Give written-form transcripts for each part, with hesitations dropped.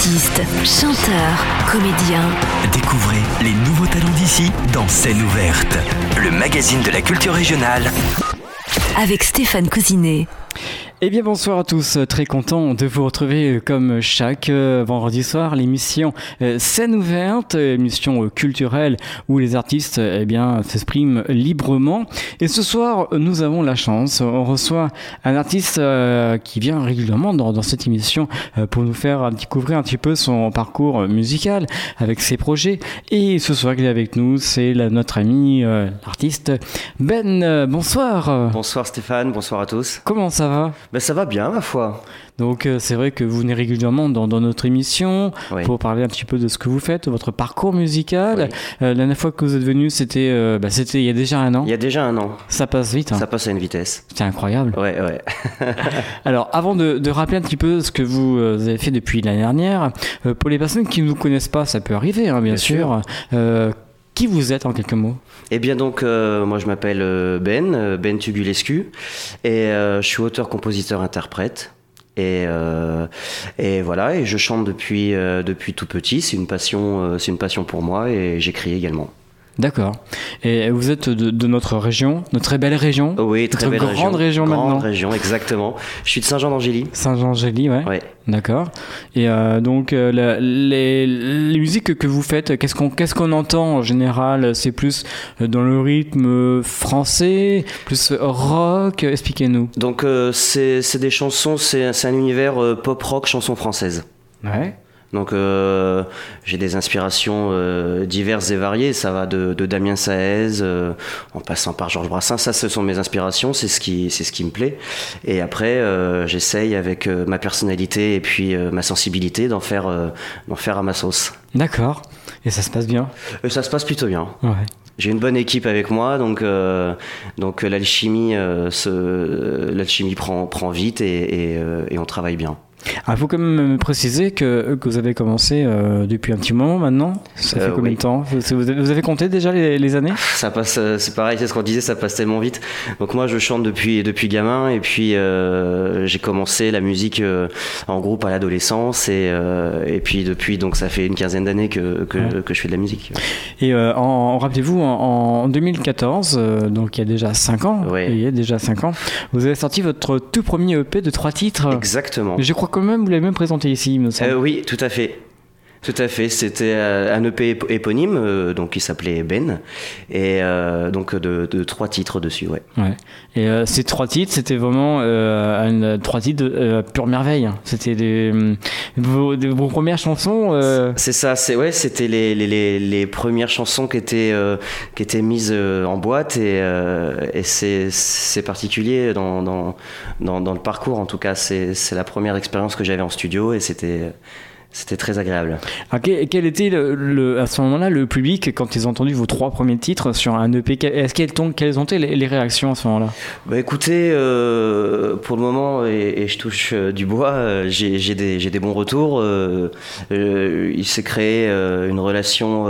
Artistes, chanteurs, comédiens. Découvrez les nouveaux talents d'ici dans Scène ouverte, le magazine de la culture régionale. Avec Stéphane Cousinet. Eh bien bonsoir à tous, très content de vous retrouver comme chaque vendredi soir, l'émission Scène ouverte, émission culturelle où les artistes s'expriment librement. Et ce soir, nous avons la chance, on reçoit un artiste qui vient régulièrement dans cette émission pour nous faire découvrir un petit peu son parcours musical avec ses projets. Et ce soir, il est avec nous, c'est notre ami l'artiste Ben. Bonsoir. Bonsoir Stéphane, bonsoir à tous. Comment ça va ? Ben ça va bien ma foi. Donc c'est vrai que vous venez régulièrement dans notre émission pour parler un petit peu de ce que vous faites, de votre parcours musical. La dernière fois que vous êtes venu, c'était il y a déjà un an. Il y a déjà un an. Ça passe vite. Hein. Ça passe à une vitesse. C'est incroyable. Ouais. Alors avant de rappeler un petit peu ce que vous avez fait depuis l'année dernière, pour les personnes qui ne vous connaissent pas, ça peut arriver bien sûr. Qui vous êtes en quelques mots ? Eh bien donc, moi je m'appelle Ben Tugulescu et je suis auteur, compositeur, interprète. Et voilà, et je chante depuis tout petit. C'est une passion pour moi et j'écris également. D'accord. Et vous êtes de notre région, notre très belle région. Oui, très belle région. Grande région maintenant. Grande région, exactement. Je suis de Saint-Jean-d'Angély. Saint-Jean-d'Angély, ouais. D'accord. Et donc les musiques que vous faites, qu'est-ce qu'on entend en général ? C'est plus dans le rythme français, plus rock. Expliquez-nous. Donc c'est des chansons, c'est un univers pop rock, chansons françaises. Ouais. Donc j'ai des inspirations diverses et variées, ça va de Damien Saez en passant par Georges Brassens, ça ce sont mes inspirations, c'est ce qui me plaît. Et après j'essaye avec ma personnalité et puis ma sensibilité d'en faire à ma sauce. D'accord. Et ça se passe bien ? Ça se passe plutôt bien. Ouais. J'ai une bonne équipe avec moi, donc l'alchimie prend vite et on travaille bien. Il faut quand même préciser que vous avez commencé depuis un petit moment maintenant. Ça fait combien de temps ? Vous avez compté déjà les années ? Ça passe, c'est pareil, c'est ce qu'on disait, ça passe tellement vite. Donc moi je chante depuis gamin et puis j'ai commencé la musique en groupe à l'adolescence et puis depuis, donc ça fait une quinzaine d'années que je fais de la musique. Et rappelez-vous, en 2014, donc il y a déjà 5 ans, vous avez sorti votre tout premier EP de 3 titres. Exactement. Je crois quand même vous l'avez même présenté ici, il me semble. Oui, tout à fait. C'était un EP éponyme, donc qui s'appelait Ben, et donc de 3 titres dessus, ouais. Et ces 3 titres, c'était vraiment 3 titres de pure merveille. C'était vos premières chansons. C'est ça, c'était les premières chansons qui étaient mises en boîte et c'est particulier dans le parcours. En tout cas, c'est la première expérience que j'avais en studio et c'était très agréable. Alors, quel était à ce moment-là le public quand ils ont entendu vos 3 premiers titres sur un EP ? Quelles ont été les réactions à ce moment-là ? Bah écoutez, pour le moment, et je touche du bois, j'ai des bons retours. Il s'est créé une relation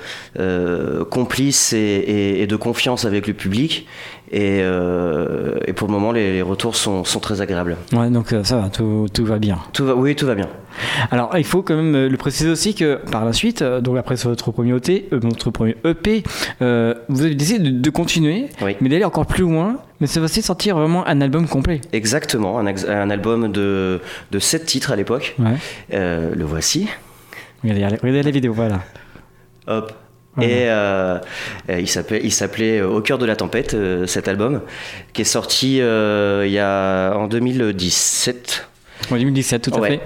complice et de confiance avec le public. Et pour le moment, les retours sont très agréables. Ouais, donc ça va, tout va bien. Tout va bien. Alors, il faut quand même le préciser aussi que par la suite, donc après sur votre premier EP, vous avez décidé de continuer, mais d'aller encore plus loin. Mais ça va aussi sortir vraiment un album complet. Exactement, un album de 7 titres à l'époque. Ouais. Le voici. Regardez la vidéo, voilà. Hop. Voilà. Et il s'appelait Au cœur de la tempête, cet album, qui est sorti en 2017. En 2017, tout à fait.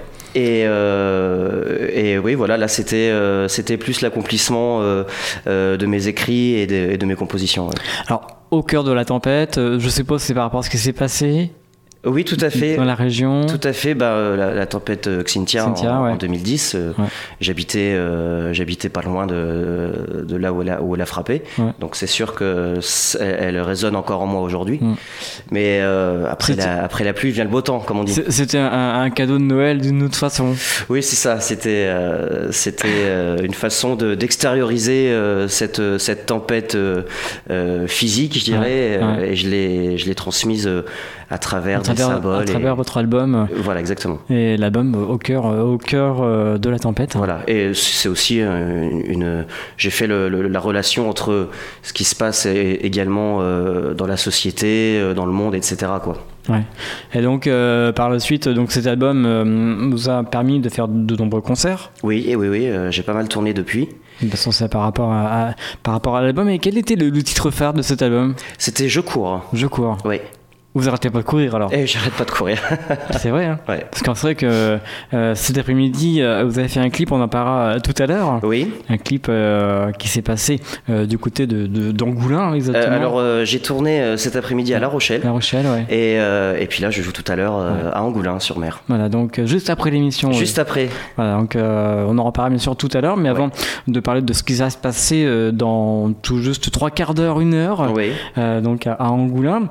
Et oui, voilà, là c'était plus l'accomplissement de mes écrits et de mes compositions. Ouais. Alors, Au cœur de la tempête, je suppose que c'est par rapport à ce qui s'est passé. Oui, tout à fait. Dans la région. Tout à fait. La tempête Xynthia en 2010. J'habitais pas loin de là où elle a frappé. Ouais. Donc c'est sûr qu'elle résonne encore en moi aujourd'hui. Mais après la pluie vient le beau temps, comme on dit. C'était un cadeau de Noël d'une autre façon. Oui, c'est ça. C'était une façon d'extérioriser cette tempête physique, je dirais. Et je l'ai transmise à travers des symboles. À travers votre album. Voilà, exactement. Et l'album au cœur de la tempête. Voilà, et c'est aussi j'ai fait la relation entre ce qui se passe également dans la société, dans le monde, etc., quoi. Ouais. Et donc par la suite, donc cet album vous a permis de faire de nombreux concerts. Oui, j'ai pas mal tourné depuis. De toute façon, c'est par rapport à l'album. Et quel était le titre phare de cet album ? C'était Je cours. Je cours. Oui. Vous arrêtez pas de courir alors ? J'arrête pas de courir. C'est vrai, hein ? Ouais. Parce qu'on sait que cet après-midi, vous avez fait un clip, on en parlera tout à l'heure. Oui. Un clip qui s'est passé du côté d'Angoulins, exactement. Alors, j'ai tourné cet après-midi à La Rochelle. La Rochelle, ouais. Et puis là, je joue tout à l'heure à Angoulins-sur-Mer. Voilà, donc juste après l'émission. Juste après. Voilà, donc on en reparlera bien sûr tout à l'heure, mais avant de parler de ce qui va se passer dans tout juste 3 quarts d'heure, 1 heure, donc à Angoulins.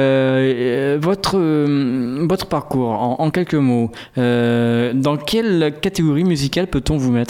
Votre parcours, en quelques mots, dans quelle catégorie musicale peut-on vous mettre ?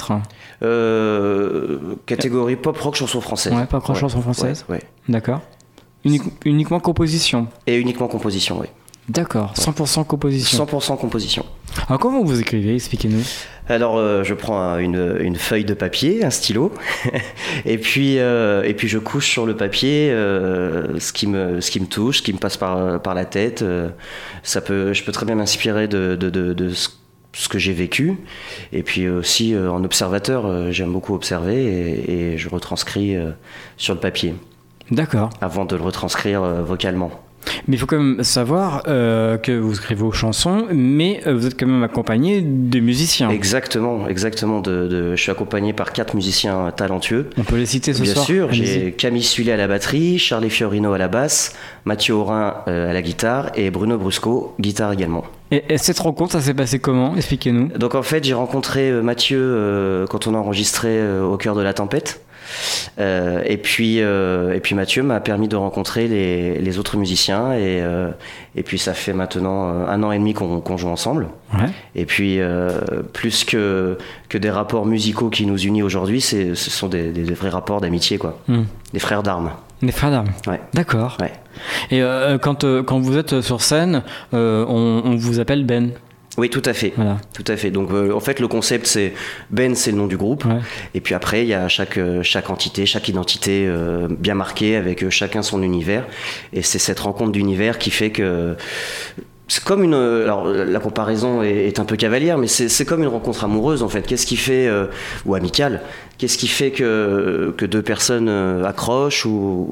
Catégorie pop-rock, chanson française. Ouais, pop-rock, chanson française. Ouais. D'accord. Uniquement composition ? Et uniquement composition, oui. D'accord, 100% composition. 100% composition. Alors comment vous écrivez ? Expliquez-nous. Alors je prends une feuille de papier, un stylo, et puis je couche sur le papier ce qui me touche, ce qui me passe par la tête. Je peux très bien m'inspirer de ce que j'ai vécu, et puis aussi en observateur, j'aime beaucoup observer et je retranscris sur le papier. D'accord. Avant de le retranscrire vocalement. Mais il faut quand même savoir que vous écrivez vos chansons, mais vous êtes quand même accompagné de musiciens. Exactement. Je suis accompagné par 4 musiciens talentueux. On peut les citer ce soir. Bien sûr, j'ai Camille Sully à la batterie, Charlie Fiorino à la basse, Mathieu Aurin à la guitare et Bruno Brusco, guitare également. Et cette rencontre, ça s'est passé comment ? Expliquez-nous. Donc en fait, j'ai rencontré Mathieu quand on a enregistré Au cœur de la tempête. Et puis Mathieu m'a permis de rencontrer les autres musiciens et puis ça fait maintenant 1 an et demi qu'on joue ensemble. Ouais. Et puis plus que des rapports musicaux qui nous unissent aujourd'hui, ce sont des vrais rapports d'amitié, quoi. Des frères d'armes. Des frères d'armes. Ouais. D'accord. Ouais. Et quand vous êtes sur scène, on vous appelle Ben. Oui, tout à fait. Voilà. Tout à fait. Donc, en fait, le concept, c'est Ben, c'est le nom du groupe. Ouais. Et puis après, il y a chaque entité, chaque identité bien marquée avec chacun son univers. Et c'est cette rencontre d'univers qui fait que c'est comme alors la comparaison est un peu cavalière, mais c'est comme une rencontre amoureuse en fait. Qu'est-ce qui fait ou amicale ? Qu'est-ce qui fait que 2 personnes accrochent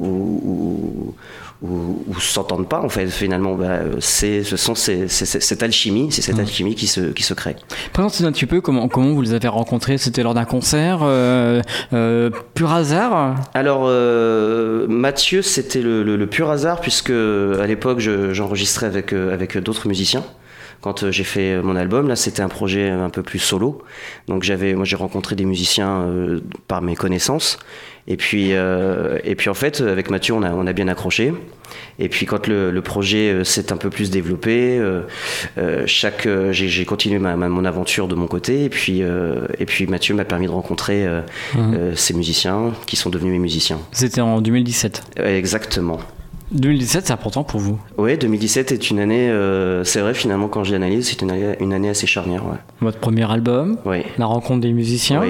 ou s'entendent pas en fait finalement? C'est cette alchimie, c'est cette alchimie qui se crée. Présentez-nous un petit peu comment vous les avez rencontrés. C'était lors d'un concert, pur hasard? Alors Mathieu, c'était le pur hasard puisque à l'époque j'enregistrais avec d'autres musiciens. Quand j'ai fait mon album, là, c'était un projet un peu plus solo. Donc moi, j'ai rencontré des musiciens par mes connaissances. Et puis en fait, avec Mathieu, on a bien accroché. Et puis quand le projet s'est un peu plus développé, j'ai continué mon aventure de mon côté. Et puis Mathieu m'a permis de rencontrer ces musiciens qui sont devenus mes musiciens. C'était en 2017. Exactement. 2017, c'est important pour vous? Oui, 2017 est une année, c'est vrai finalement quand je l'analyse, c'est une année assez charnière. Ouais. Votre premier album, la rencontre des musiciens,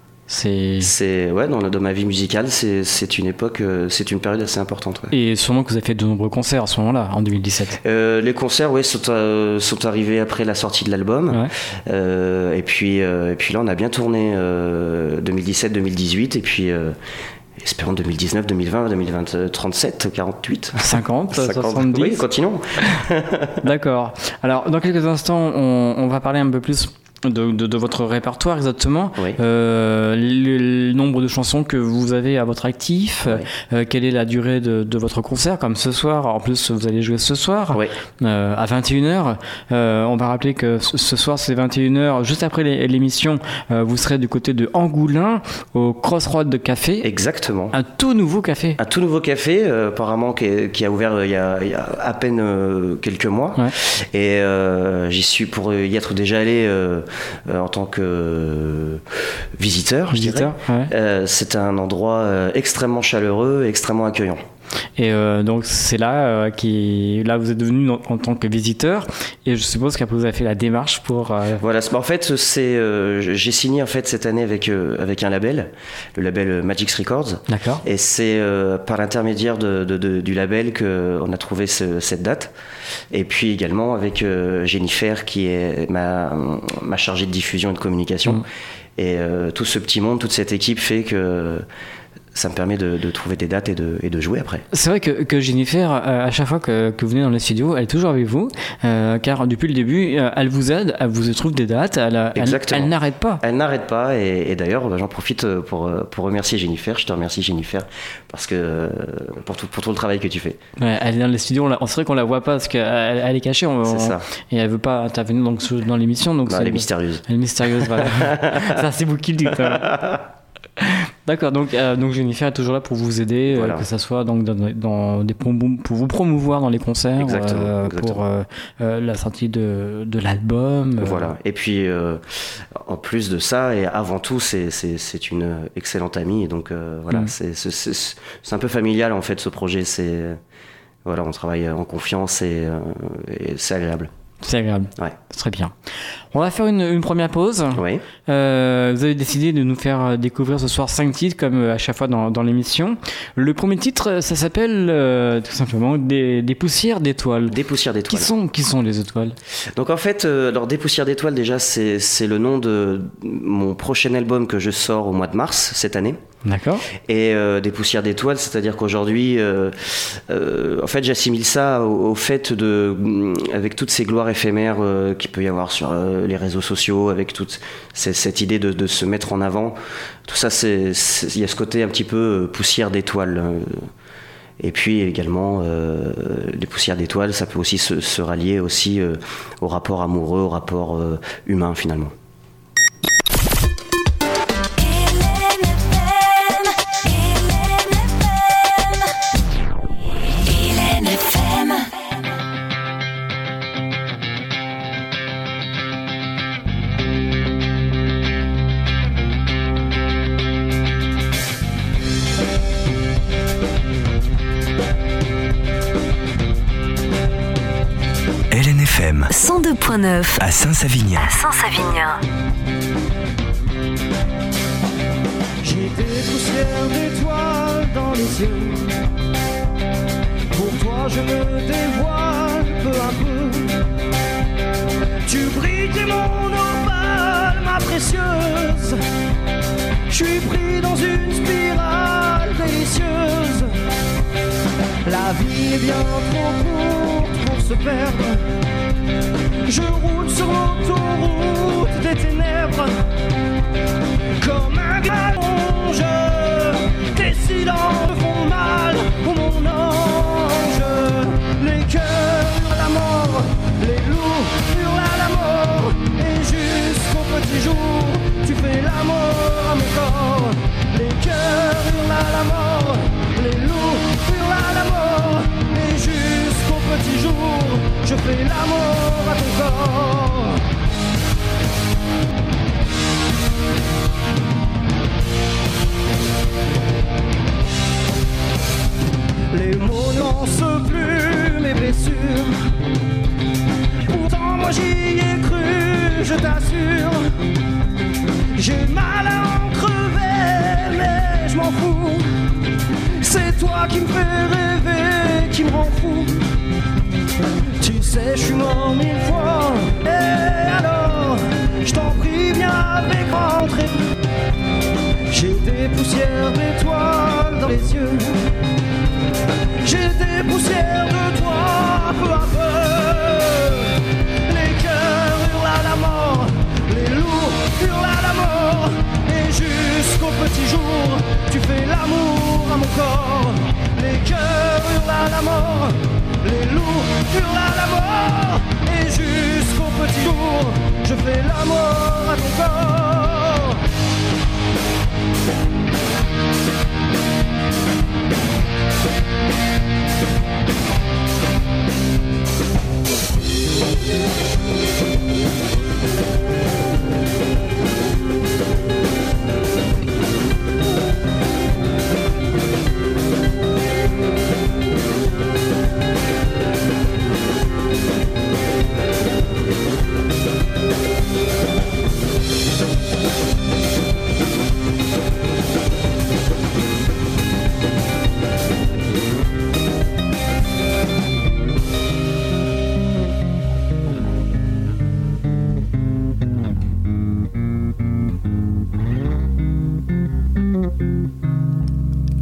dans ma vie musicale, c'est une époque, c'est une période assez importante. Ouais. Et sûrement que vous avez fait de nombreux concerts à ce moment-là, en 2017. Les concerts, sont arrivés après la sortie de l'album. Ouais. Et puis là, on a bien tourné 2017-2018 et puis. Espérons 2019, 2020, 2020, 37, 48, 50, 70. Oui, continuons. D'accord. Alors, dans quelques instants, on va parler un peu plus de votre répertoire exactement. Oui. Le nombre de chansons que vous avez à votre actif, quelle est la durée de votre concert, comme ce soir. En plus, vous allez jouer ce soir à 21h. On va rappeler que ce soir, c'est 21h. Juste après l'émission, vous serez du côté de Angoulins, au Crossroad de Café. Exactement. Un tout nouveau café. Un tout nouveau café, apparemment, qui a ouvert il y a à peine quelques mois. Ouais. Et j'y suis pour y être déjà allé en tant que visiteur, je dirais. Ouais. C'est un endroit extrêmement chaleureux, extrêmement accueillant. Et donc c'est là là vous êtes devenu en tant que visiteur, et je suppose qu'après vous avez fait la démarche pour. Voilà, en fait j'ai signé en fait cette année avec un label, le label Magix Records. D'accord. Et c'est par l'intermédiaire du label qu'on a trouvé cette date. Et puis également avec Jennifer qui est ma chargée de diffusion et de communication. Et tout ce petit monde, toute cette équipe fait que ça me permet de trouver des dates et de jouer après. C'est vrai que Jennifer, à chaque fois que vous venez dans les studios, elle est toujours avec vous, car depuis le début, elle vous aide, elle vous trouve des dates, elle n'arrête pas. Elle n'arrête pas, et d'ailleurs, j'en profite pour remercier Jennifer. Je te remercie, Jennifer, parce que pour tout le travail que tu fais. Ouais, elle est dans les studios, c'est vrai qu'on la voit pas parce qu'elle est cachée, c'est ça. Et elle veut pas intervenir dans l'émission. Donc elle est mystérieuse. Elle est mystérieuse, voilà. Ça, c'est vous qui le dites. D'accord, donc Jennifer est toujours là pour vous aider, voilà. Que ça soit donc dans pour vous promouvoir dans les concerts, exactement. Pour la sortie de l'album. Voilà. Et puis en plus de ça, et avant tout, c'est une excellente amie, et donc voilà, c'est un peu familial en fait ce projet. Voilà, on travaille en confiance et c'est agréable. C'est agréable. Ouais. Très bien. On va faire une première pause. Oui. Vous avez décidé de nous faire découvrir ce soir 5 titres, comme à chaque fois dans l'émission. Le premier titre, ça s'appelle tout simplement des poussières d'étoiles. Des poussières d'étoiles. Qui sont les étoiles ? Donc en fait, des poussières d'étoiles, déjà, c'est le nom de mon prochain album que je sors au mois de mars cette année. D'accord. Et des poussières d'étoiles, c'est-à-dire qu'aujourd'hui, en fait, j'assimile ça au fait avec toutes ces gloires éphémères qu'il peut y avoir sur les réseaux sociaux, avec toute cette idée de se mettre en avant. Tout ça, il y a ce côté un petit peu poussière d'étoiles. Et puis également, les poussières d'étoiles, ça peut aussi se rallier aussi au rapport amoureux, au rapport humain finalement. LNFM 102.9 à Saint-Savinien. J'ai des poussières d'étoiles dans les yeux. Pour toi je me dévoile peu à peu. Tu brilles, t'es mon opale, ma précieuse. Je suis pris dans une spirale délicieuse. La vie est bien trop courte pour se perdre. Je roule sur l'autoroute des ténèbres. Comme un gallonge, tes silences font mal, oh mon ange. Les cœurs hurlent à la mort, les loups hurlent à la mort. Et jusqu'au petit jour, tu fais la mort à mon corps. Les cœurs hurlent à la mort, les loups hurlent à la mort. Et jusqu'au petit jour, je fais la mort à ton corps. Les mots n'ancent plus mes blessures. Pourtant moi j'y ai cru, je t'assure. J'ai mal à en crever, mais je m'en fous. C'est toi qui me fais rêver, qui me rend fou. Tu sais, je suis mort 1000 fois. Et alors, je t'en prie, viens avec rentrer. J'ai des poussières d'étoiles dans les yeux. J'ai des poussières de toi peu à peu. Les cœurs hurlent à la mort, les loups hurlent à la mort. Et jusqu'au petit jour, tu fais l'amour à mon corps. Les cœurs hurlent à la mort, les loups hurlent à la mort. Et jusqu'au petit jour, je fais la mort à ton corps.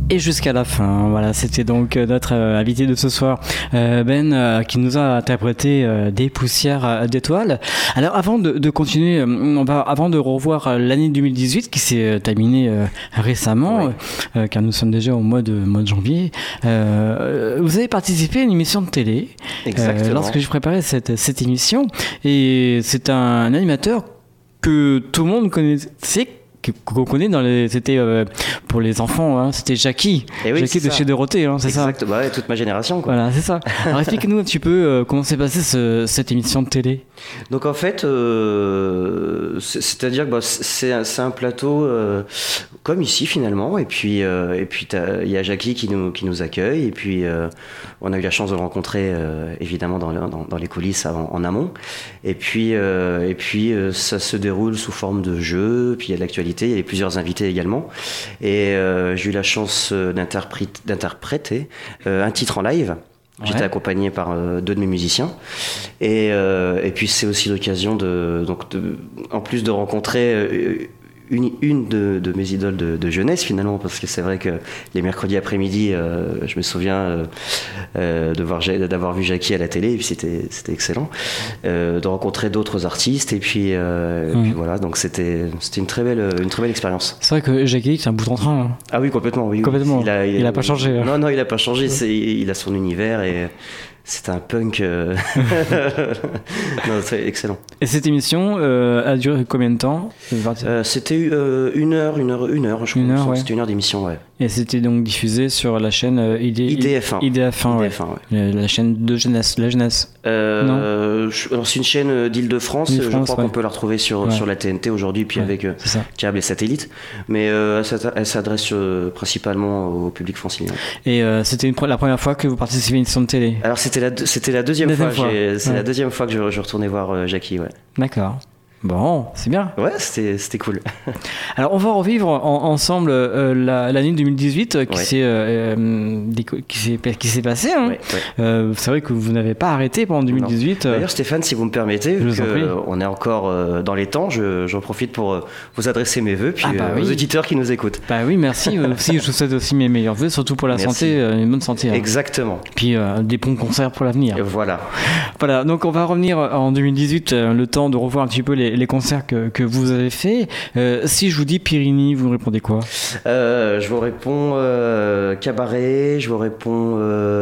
et jusqu'à la fin. Voilà, c'était donc notre invité de ce soir, Ben, qui nous a interprété des poussières d'étoiles. Alors avant de continuer, avant de revoir l'année 2018 qui s'est terminée récemment, car nous sommes déjà au mois de janvier, vous avez participé à une émission de télé. Exactement. Lorsque je préparais cette émission, et c'est un animateur que tout le monde connaissait, qu'on connaît c'était pour les enfants, hein, c'était Jackie. Jackie de chez Dorothée, hein, c'est ça. Exactement, ouais, toute ma génération, quoi. Voilà, c'est ça. Alors explique-nous un petit peu comment s'est passée cette émission de télé. Donc en fait, c'est-à-dire que c'est un plateau comme ici finalement, et puis il y a Jackie qui nous accueille, et puis on a eu la chance de le rencontrer évidemment dans les coulisses en amont, et puis ça se déroule sous forme de jeu, puis il y a de l'actualité. Il y avait plusieurs invités également, et j'ai eu la chance d'interpréter un titre en live. J'étais accompagné par deux de mes musiciens, et puis c'est aussi l'occasion en plus de rencontrer une de mes idoles de jeunesse finalement, parce que c'est vrai que les mercredis après-midi, je me souviens d'avoir vu Jackie à la télé, et puis c'était excellent, de rencontrer d'autres artistes, et puis voilà, donc c'était une très belle expérience. C'est vrai que Jackie c'est un bout en train. Hein. Ah oui, complètement. Oui. Il a pas changé. Hein. Non, il a pas changé. Il a son univers, et c'est un punk. Non, c'est excellent. Et cette émission a duré combien de temps? C'était une heure, je crois. C'était une heure d'émission, ouais. Et c'était donc diffusé sur la chaîne IDF1. IDF1, ouais. La chaîne de jeunesse, la jeunesse. Alors c'est une chaîne d'Île-de-France. Je crois qu'on peut la retrouver sur la TNT aujourd'hui, puis avec câble et satellite. Mais elle s'adresse principalement au public francilien. Et c'était la première fois que vous participez à une émission de télé? Alors c'était la deuxième fois. C'est la deuxième fois que je retournais voir Jackie, ouais. D'accord. Bon, c'est bien. Ouais, c'était cool. Alors, on va revivre ensemble l'année 2018 qui s'est passée. Hein. C'est vrai que vous n'avez pas arrêté pendant 2018. D'ailleurs, Stéphane, si vous me permettez, vu qu'on est encore dans les temps, j'en profite pour vous adresser mes vœux, puis aux auditeurs qui nous écoutent. Bah oui, merci. Aussi, je vous souhaite aussi mes meilleurs vœux, surtout pour la santé, une bonne santé. Hein. Exactement. Puis des bons concerts pour l'avenir. Voilà. Voilà, donc on va revenir en 2018, le temps de revoir un petit peu les concerts que vous avez fait. Si je vous dis Pirini, vous répondez quoi? Je vous réponds cabaret, je vous réponds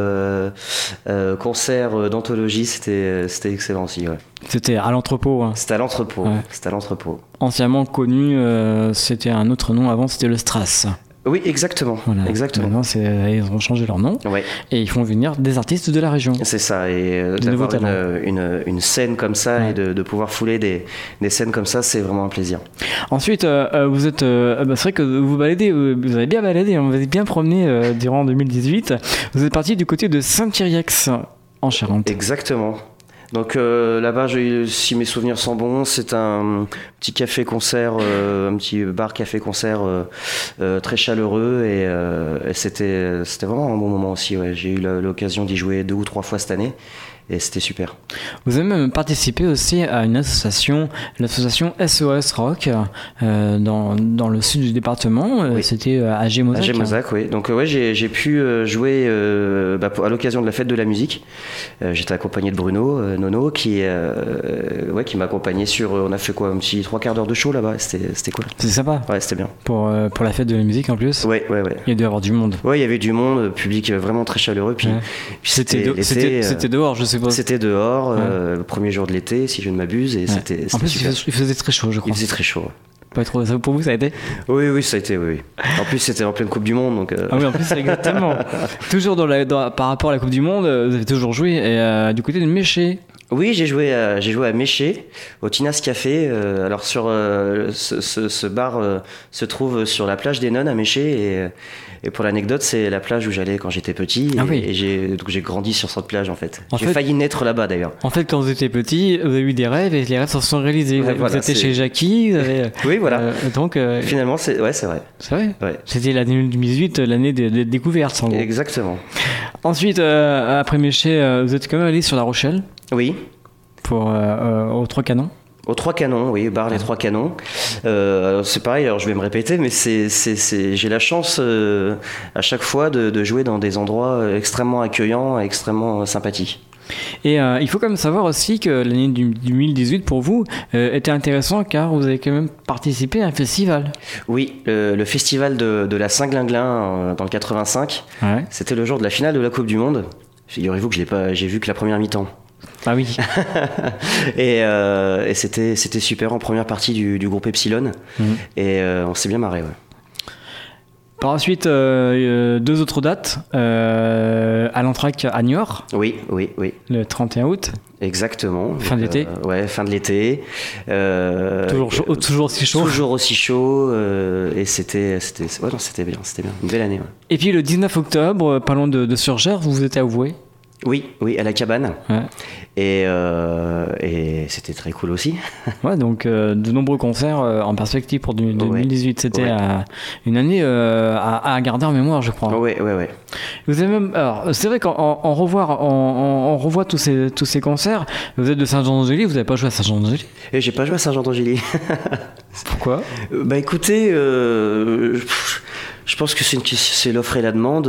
concert d'anthologie, c'était excellent aussi. Ouais. C'était à l'entrepôt. Hein. C'était à l'entrepôt. Ouais. C'était à l'entrepôt. Anciennement connu, c'était un autre nom avant, c'était le Strass. Oui, exactement. Voilà. Exactement. Maintenant, ils ont changé leur nom, et ils font venir des artistes de la région. C'est ça, et d'avoir une scène comme ça, et de pouvoir fouler des scènes comme ça, c'est vraiment un plaisir. Ensuite, vous êtes, c'est vrai que vous baladez, vous avez bien baladé, vous avez bien promené durant 2018. Vous êtes parti du côté de Saint-Thierry-Ex en Charente. Exactement. Donc là-bas, si mes souvenirs sont bons, c'est un petit café-concert, un petit bar café-concert très chaleureux, et c'était vraiment un bon moment aussi. Ouais. J'ai eu l'occasion d'y jouer 2 ou 3 fois cette année. Et c'était super. Vous avez même participé aussi à une association, l'association SOS Rock, dans le sud du département. C'était à Gémozac. À Gémozac, oui. Donc j'ai pu jouer à l'occasion de la fête de la musique. J'étais accompagné de Bruno Nono qui m'a accompagné on a fait un petit 3/4 d'heure de show là-bas. C'était cool. C'était sympa. Ouais, c'était bien. Pour la fête de la musique en plus. Ouais. Il y a dû y avoir du monde. Ouais, il y avait du monde, public vraiment très chaleureux. Puis c'était dehors, je sais. C'était dehors, le premier jour de l'été, si je ne m'abuse, et c'était en plus, super. Il faisait très chaud, je crois. Il faisait très chaud. Pas trop. Pour vous, ça a été? Oui, ça a été, oui. En plus, c'était en pleine Coupe du Monde, donc. Ah oui, en plus, exactement. Toujours par rapport à la Coupe du Monde, vous avez toujours joué du côté de Méché. Oui, j'ai joué à Méché, au Tinas Café. Alors ce bar se trouve sur la plage des Nonnes à Méché, et pour l'anecdote, c'est la plage où j'allais quand j'étais petit. Et j'ai grandi sur cette plage en fait. J'ai failli naître là-bas d'ailleurs. En fait, quand vous étiez petit, vous avez eu des rêves, et les rêves se sont réalisés. Vous étiez chez Jackie. Oui, voilà. Donc finalement, c'est vrai. C'est vrai. Ouais. C'était l'année 2018, l'année des découvertes, en gros. Exactement. Ensuite, après Méché, vous êtes quand même allé sur La Rochelle. Oui. Aux Trois Canons. Aux Trois Canons, oui, bar Les Trois Canons. Alors c'est pareil, alors je vais me répéter, mais j'ai la chance à chaque fois de jouer dans des endroits extrêmement accueillants, extrêmement sympathiques. Et il faut quand même savoir aussi que l'année 2018 pour vous était intéressant car vous avez quand même participé à un festival. Oui, le festival de la Saint-Glinglin dans le 85. Ouais. C'était le jour de la finale de la Coupe du Monde. Figurez-vous que j'ai vu que la première mi-temps. Ah oui. et c'était super en première partie du groupe Epsilon. Et on s'est bien marré. Ouais. Par la suite, 2 autres dates à l'Entraque à Niort. Oui. Le 31 août. Exactement. Fin de l'été. Ouais, fin de l'été. Toujours aussi chaud. Toujours aussi chaud. Et c'était bien. Une belle année. Ouais. Et puis le 19 octobre, parlons de Surgères, vous êtes avoué. Oui, à la cabane. Ouais. Et c'était très cool aussi. Ouais, donc de nombreux concerts en perspective pour 2018. C'était une année à garder en mémoire, je crois. Ouais. Vous avez même, alors, c'est vrai qu'on revoit tous ces concerts. Vous êtes de Saint-Jean-d'Angély, vous n'avez pas joué à Saint-Jean-d'Angély? Et j'ai pas joué à Saint-Jean-d'Angély. Pourquoi? Bah écoutez, je pense que c'est l'offre et la demande.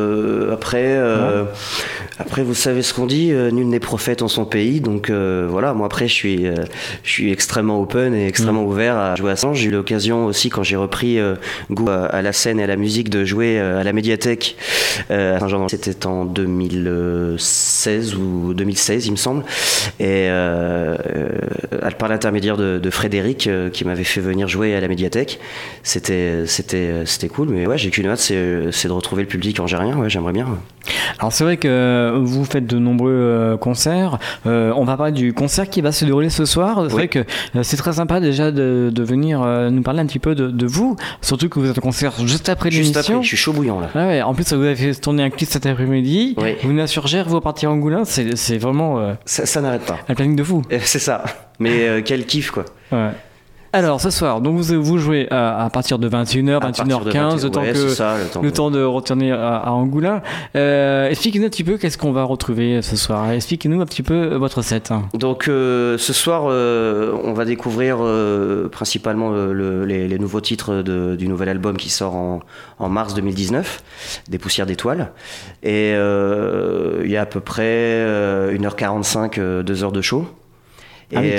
Après, vous savez ce qu'on dit, nul n'est prophète en son pays. Donc voilà, moi après, je suis extrêmement open et extrêmement ouvert à jouer à Saint. J'ai eu l'occasion aussi, quand j'ai repris goût à la scène et à la musique, de jouer à la médiathèque à Saint-Jean. C'était en 2016 ou 2016, il me semble. Et par l'intermédiaire de Frédéric, qui m'avait fait venir jouer à la médiathèque. C'était cool, mais ouais, j'ai qu'une hâte, c'est de retrouver le public angérien. Ouais, j'aimerais bien. Alors c'est vrai que vous faites de nombreux concerts. On va parler du concert qui va se dérouler ce soir. C'est vrai que c'est très sympa déjà de venir nous parler un petit peu de vous, surtout que vous êtes en concert juste après l'émission. Juste après, je suis chaud bouillant là. Ah ouais, en plus vous avez fait tourner un clip cet après-midi. Oui. Vous venez à Surgères, vous repartir à Angoulins, c'est vraiment ça n'arrête pas. un planning de fou. C'est ça. Mais quel kiff quoi. Ouais. Alors ce soir, donc vous jouez à partir de 21h, 21h15, le temps de retourner à Angoulins. Expliquez-nous un petit peu qu'est-ce qu'on va retrouver ce soir. Expliquez-nous un petit peu votre set. Donc ce soir, on va découvrir principalement les nouveaux titres du nouvel album qui sort en mars 2019, Des poussières d'étoiles. Et il y a à peu près 1h45, 2 heures de show. Il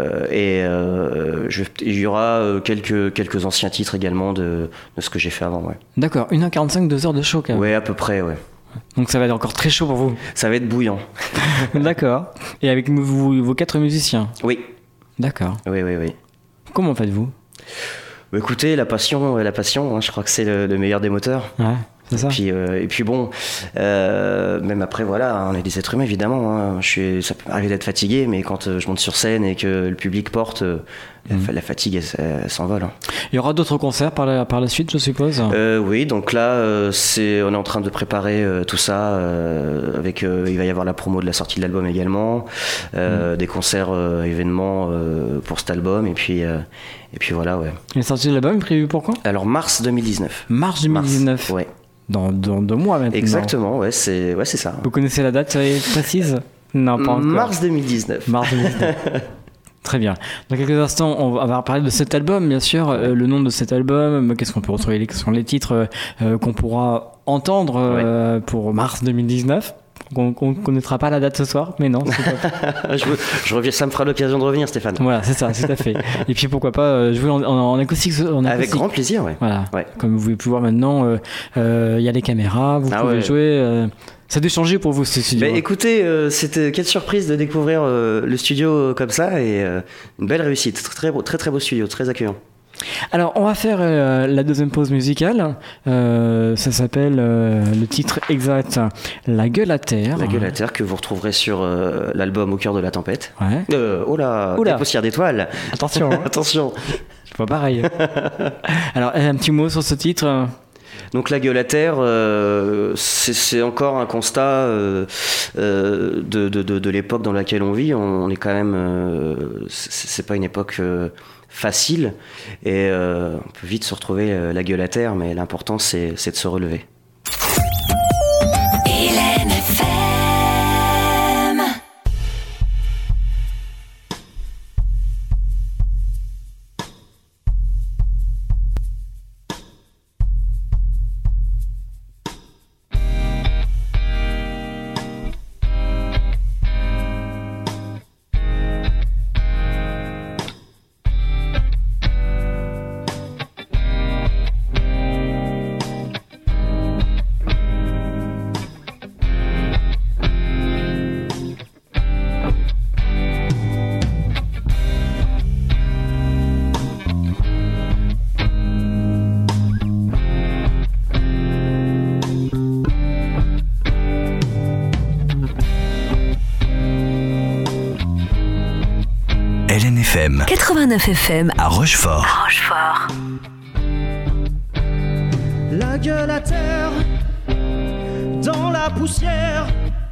y aura quelques anciens titres également de ce que j'ai fait avant. Ouais. D'accord, 1h45, 2 heures de show quand même. Ouais, à peu près, ouais. Donc ça va être encore très chaud pour vous. Ça va être bouillant. D'accord. Et avec vos 4 musiciens. Oui. D'accord. Oui. Comment faites-vous? Bah, écoutez, la passion, hein, je crois que c'est le meilleur des moteurs. Ouais. C'est ça. Et puis bon, même après, voilà, on est des êtres humains évidemment. Hein. Ça peut m'arriver d'être fatigué, mais quand je monte sur scène et que le public porte, la fatigue, elle s'envole. Hein. Il y aura d'autres concerts par la suite, je suppose. Oui, donc là, on est en train de préparer tout ça. Il va y avoir la promo de la sortie de l'album également, des concerts, événements pour cet album, et puis voilà, ouais. La sortie de l'album est prévue pour quand? Alors mars 2019. Mars 2019. Ouais. Dans 2 mois maintenant. Exactement, ouais, c'est ça. Vous connaissez la date précise? Non, pas encore. Mars 2019. Mars 2019. Très bien. Dans quelques instants, on va parler de cet album, bien sûr. Le nom de cet album, qu'est-ce qu'on peut retrouver, quels sont les titres qu'on pourra entendre pour mars 2019. On ne connaîtra pas la date ce soir, mais non. je reviens, ça me fera l'occasion de revenir, Stéphane. Voilà, c'est ça, tout à fait. Et puis pourquoi pas jouer en acoustique. Avec grand plaisir, ouais. Voilà. Ouais. Comme vous pouvez voir maintenant, il y a les caméras, vous pouvez jouer. Ça a dû changer pour vous ce studio. Écoutez, c'était quelle surprise de découvrir le studio comme ça, et une belle réussite. Très beau studio, très accueillant. Alors, on va faire la deuxième pause musicale. Ça s'appelle le titre exact, La gueule à terre. La gueule à terre, que vous retrouverez sur l'album Au cœur de la tempête. Ouais. Des poussières d'étoiles. Attention. Attention. C'est pas pareil. Alors, un petit mot sur ce titre. Donc La gueule à terre, c'est encore un constat de l'époque dans laquelle on vit. On est quand même, c'est pas une époque facile, et on peut vite se retrouver la gueule à terre, mais l'important c'est de se relever. FM. 89 FM. À Rochefort. La gueule à terre, dans la poussière.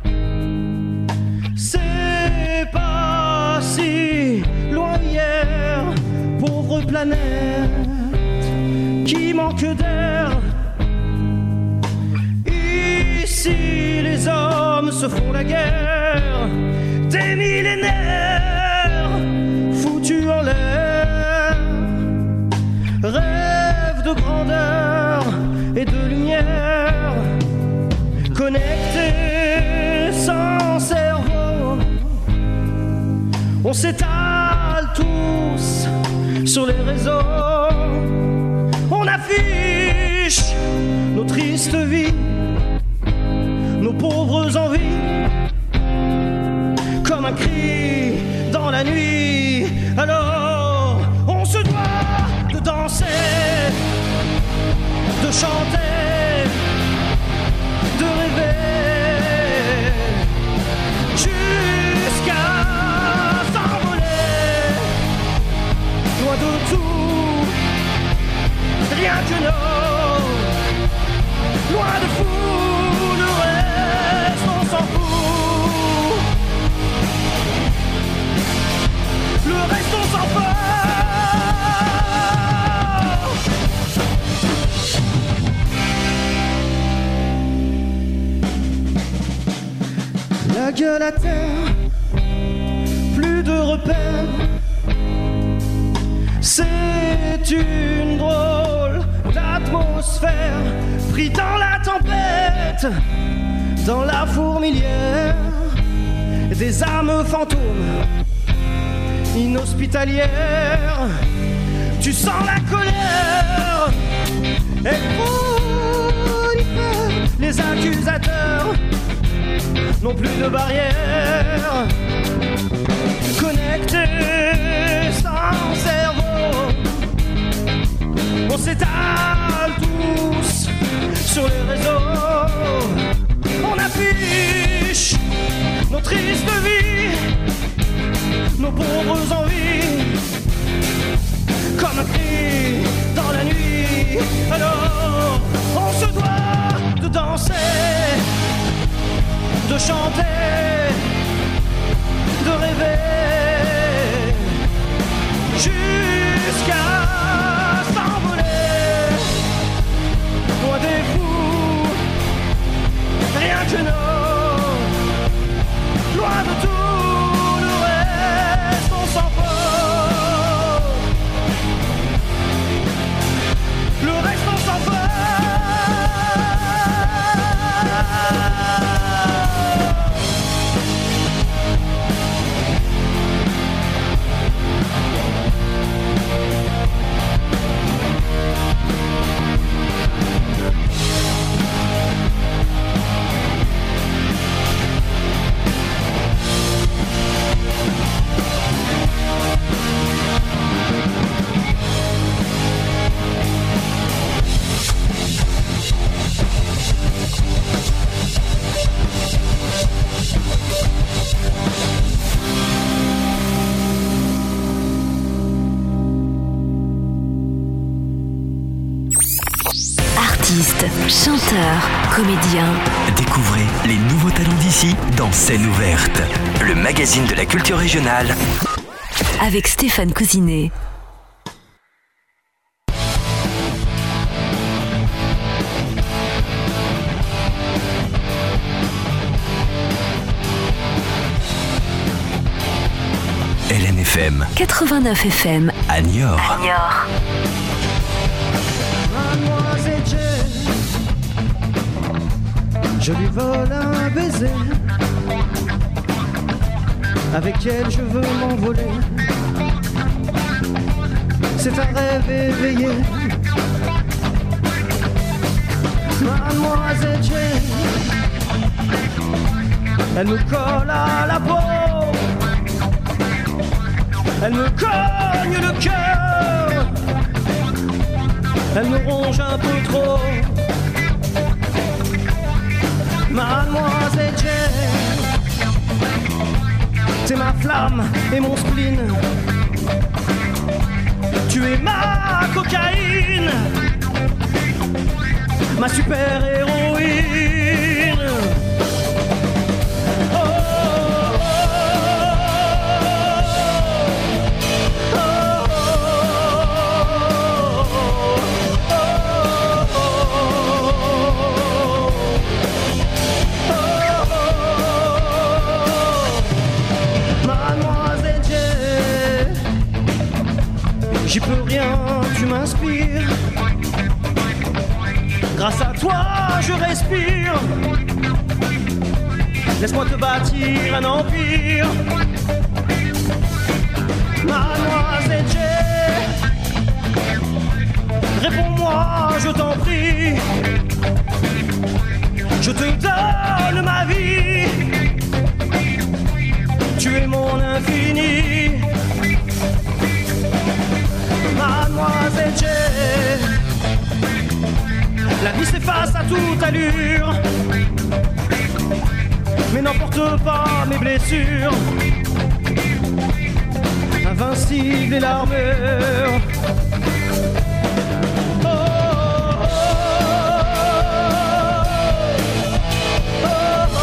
C'est pas si loin hier, pauvre planète qui manque d'air. Ici les hommes se font la guerre, des millénaires foutus en l'air. Rêve de grandeur et de lumière, connectés sans cerveau. On s'étale tous sur les réseaux. On affiche nos tristes vies, nos pauvres envies, comme un cri dans la nuit. Alors on se doit de danser, de chanter, de rêver, jusqu'à s'envoler, loin de tout, rien que nous, loin de fou, le reste on s'en fout, le reste on s'en fout. La gueule à terre, plus de repères. C'est une drôle d'atmosphère, pris dans la tempête, dans la fourmilière, des âmes fantômes inhospitalières. Tu sens la colère, elle prolifère, les accusateurs n'ont plus de barrière, connectés sans cerveau. On s'étale tous sur les réseaux. On affiche nos tristes vies, nos pauvres envies, comme un cri dans la nuit. Alors on se doit de danser, de chanter, de rêver, jusqu'à s'envoler, loin des fous, rien que nous, loin de tout, le reste on s'en fout, le reste on s'en fout. Chanteur, comédien. Découvrez les nouveaux talents d'ici dans Scène ouverte, le magazine de la culture régionale. Avec Stéphane Cousinet. LNFM 89 FM à Niort. Mademoiselle Jane, je lui vole un baiser. Avec elle je veux m'envoler. C'est un rêve éveillé. Mademoiselle Jane, elle me colle à la peau, elle me cogne le cœur, elle me ronge un peu trop. Mademoiselle Jane, c'est ma flamme et mon spleen. es ma cocaïne, ma super héroïne. Oh, oh, oh, Mademoiselle J, j'y peux rien, tu m'inspires. Grâce à toi, je respire. Laisse-moi te bâtir un empire. Mademoiselle J, réponds-moi, je t'en prie. Je te donne ma vie. Tu es mon infini. Mademoiselle J, la vie s'efface à toute allure, mais n'emporte pas mes blessures. Invincible est l'armure. Oh, oh, oh, oh,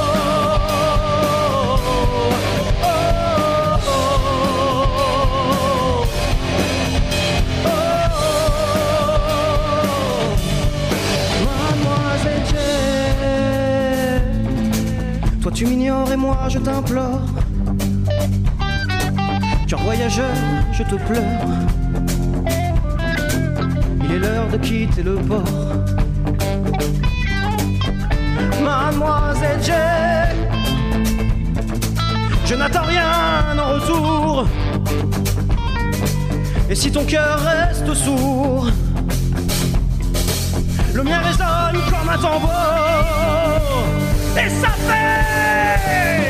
toi tu m'ignores et moi je t'implore. Cœur voyageur, je te pleure. Il est l'heure de quitter le port. Mademoiselle J, je n'attends rien en retour. Et si ton cœur reste sourd, le mien résonne comme un tambour. Et ça fait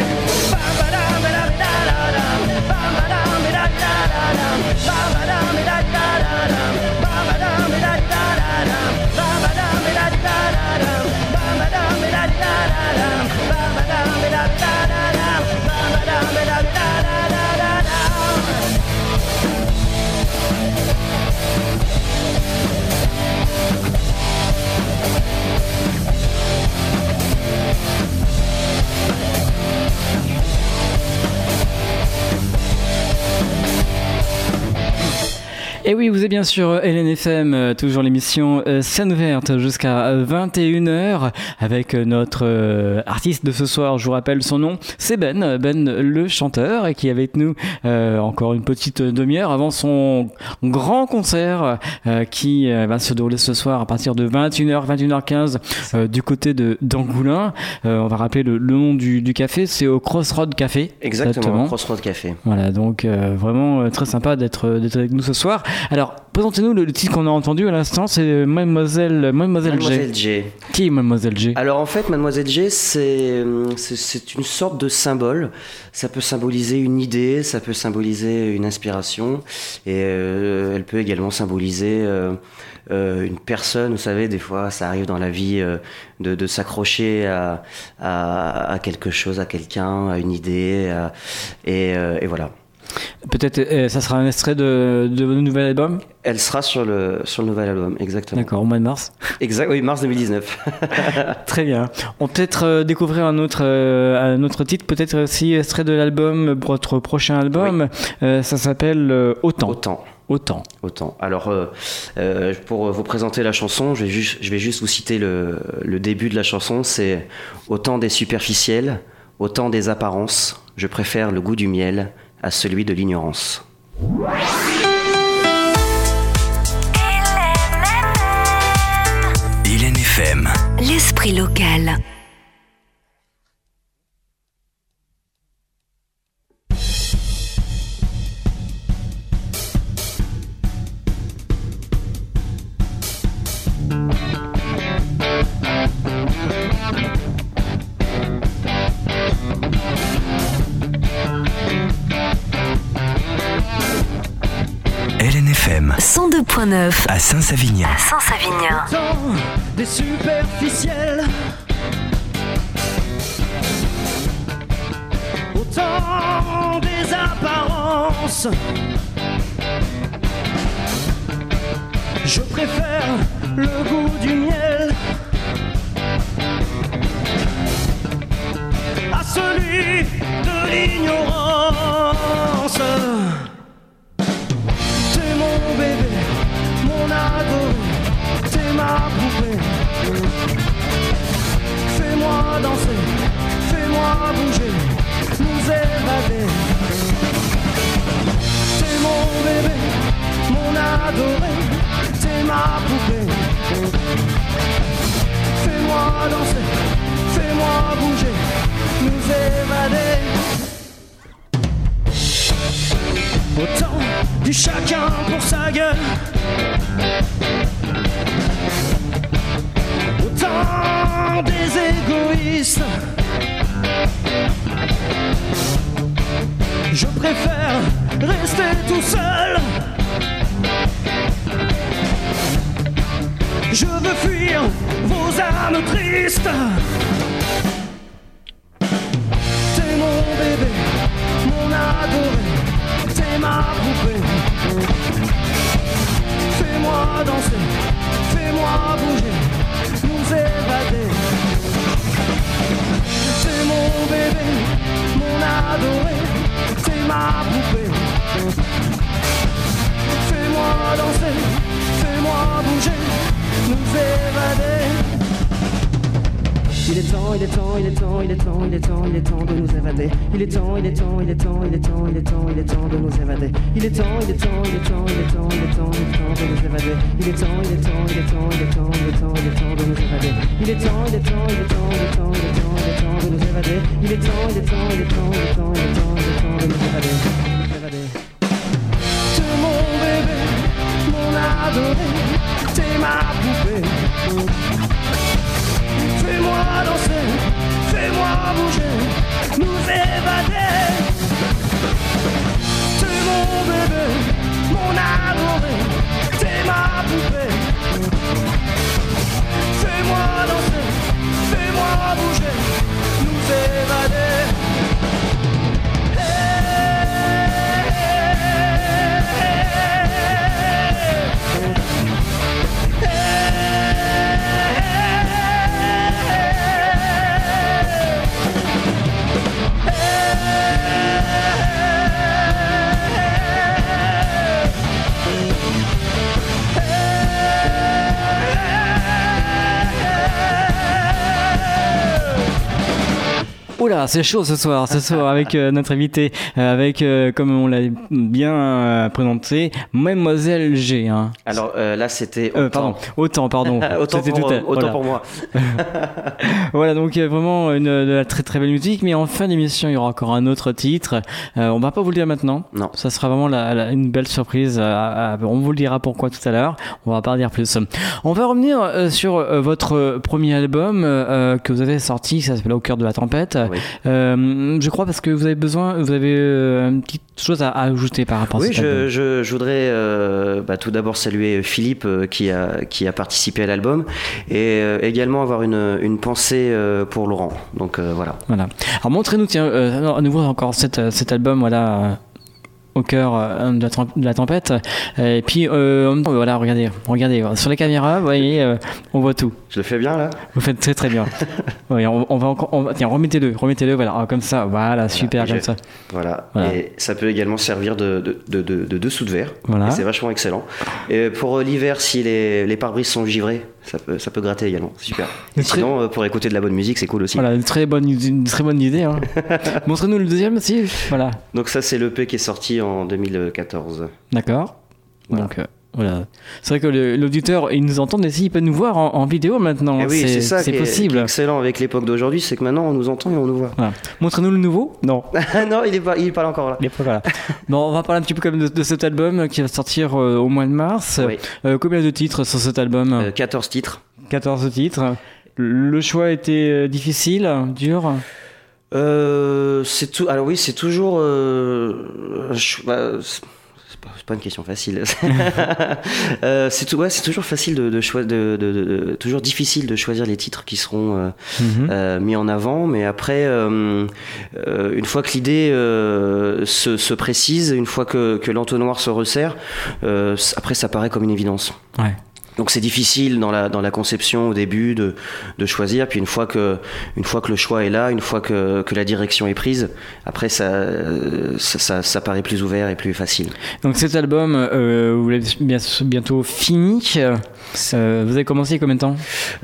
Et oui, vous êtes bien sur LNFM, toujours l'émission Scène ouverte jusqu'à 21h avec notre artiste de ce soir, je vous rappelle son nom, c'est Ben le chanteur, et qui est avec nous encore une petite demi-heure avant son grand concert qui va se dérouler ce soir à partir de 21h, 21h15 du côté d'Angoulins. On va rappeler le nom du café, c'est au Crossroad Café. Exactement, Crossroad Café. Voilà, donc vraiment très sympa d'être avec nous ce soir. Alors, présentez-nous le titre qu'on a entendu à l'instant, c'est Mademoiselle J. Qui est Mademoiselle J? Alors en fait, Mademoiselle J, c'est une sorte de symbole. Ça peut symboliser une idée, ça peut symboliser une inspiration, et elle peut également symboliser une personne. Vous savez, des fois, ça arrive dans la vie de s'accrocher à quelque chose, à quelqu'un, à une idée, et voilà. Peut-être ça sera un extrait de votre nouvel album? Elle sera sur le nouvel album, exactement. D'accord, au mois de mars. Exact, oui, mars 2019. Très bien. On peut être découvrir un autre titre, peut-être aussi extrait de l'album pour votre prochain album. Oui. Ça s'appelle Autant. Alors, pour vous présenter la chanson, je vais juste vous citer le début de la chanson. C'est autant des superficiels, autant des apparences. Je préfère le goût du miel à celui de l'ignorance. LNFM. L'esprit local. LNFM 102.9 à Saint-Savignan. Autant des superficiels, autant des apparences. Je préfère le goût du miel à celui de l'ignorance. T'es mon bébé, mon adoré, t'es ma poupée. Fais-moi danser, fais-moi bouger, nous évader. T'es mon bébé, mon adoré, t'es ma poupée. Fais-moi danser, fais-moi bouger, nous évader. Autant du chacun pour sa gueule, autant des égoïstes. Je préfère rester tout seul. Je veux fuir vos âmes tristes. T'es mon bébé, mon adoré, t'es ma poupée. Fais-moi danser, fais-moi bouger, nous évader. T'es mon bébé, mon adoré, t'es ma poupée. Fais-moi danser, fais-moi bouger, nous évader. Il est temps, il est temps, il est temps, il est temps, il est temps, il est temps de nous évader. Il est temps, il est temps, il est temps, il est temps, il est temps, il est temps de nous évader. Il est temps, il est temps, il est temps, il est temps, il est temps, il est temps de nous évader. Il est temps, il est temps, il est temps, il est temps, il est temps, il est temps de nous évader. Il est temps, il est temps, il est temps, il est temps, il est temps, il est temps de nous évader. Il est temps, il est temps, il est temps, il est temps, il est temps, il est temps de nous évader. T'es mon bébé, mon adoré, t'es ma poupée. Fais-moi danser, fais-moi bouger, nous évader. T'es mon bébé, mon adoré, t'es ma poupée. Fais-moi danser, fais-moi bouger, nous évader. Oula, c'est chaud ce soir avec notre invité, avec, comme on l'a bien présenté, Mademoiselle G. Hein. Alors là, c'était pardon. Autant pour moi. Voilà, donc vraiment de la très très belle musique, mais en fin d'émission, il y aura encore un autre titre. On va pas vous le dire maintenant. Non. Ça sera vraiment une belle surprise. On vous le dira pourquoi tout à l'heure. On va pas dire plus. On va revenir sur votre premier album que vous avez sorti, ça s'appelle Au cœur de la tempête. Oui. Je crois parce que vous avez une petite chose à ajouter par rapport à cet album. Je voudrais tout d'abord saluer Philippe qui a participé à l'album et également avoir une pensée pour Laurent. Donc voilà. Alors montrez-nous à nouveau encore cet album, voilà. Au cœur de la tempête, et puis voilà, regardez sur les caméras, vous voyez, on voit tout. Je le fais bien là. Vous faites très très bien. Oui, tiens, remettez-le, voilà, comme ça, voilà, super, comme ça. Voilà. Et ça peut également servir de dessous de verre. Voilà. Et c'est vachement excellent. Et pour l'hiver, si les pare-brises sont givrés, ça peut gratter également, c'est super. Et sinon, pour écouter de la bonne musique, c'est cool aussi. Voilà, une très bonne idée. Hein. Montrez-nous le deuxième aussi. Voilà. Donc ça, c'est l'EP qui est sorti en 2014. D'accord. Voilà. Donc voilà. C'est vrai que l'auditeur, il nous entend, mais il peut nous voir en vidéo maintenant. Et oui, c'est ça c'est qui possible. Est excellent avec l'époque d'aujourd'hui, c'est que maintenant on nous entend et on nous voit. Voilà. Montrez-nous le nouveau. Non. Non, il est pas là encore là. Il est pas là. Bon, on va parler un petit peu quand même de cet album qui va sortir au mois de mars. Oui. Combien de titres sur cet album 14 titres. 14 titres. Le choix était difficile, dur. C'est tout. Alors oui, c'est toujours. C'est C'est pas une question facile. C'est toujours facile toujours difficile de choisir les titres qui seront mis en avant, mais après, une fois que l'idée se précise, une fois que l'entonnoir se resserre, après ça paraît comme une évidence. Ouais. Donc c'est difficile dans la conception au début de choisir, puis une fois que le choix est là, une fois que la direction est prise, après ça paraît plus ouvert et plus facile. Donc cet album, vous l'avez bientôt fini. Vous avez commencé il y a combien de temps ?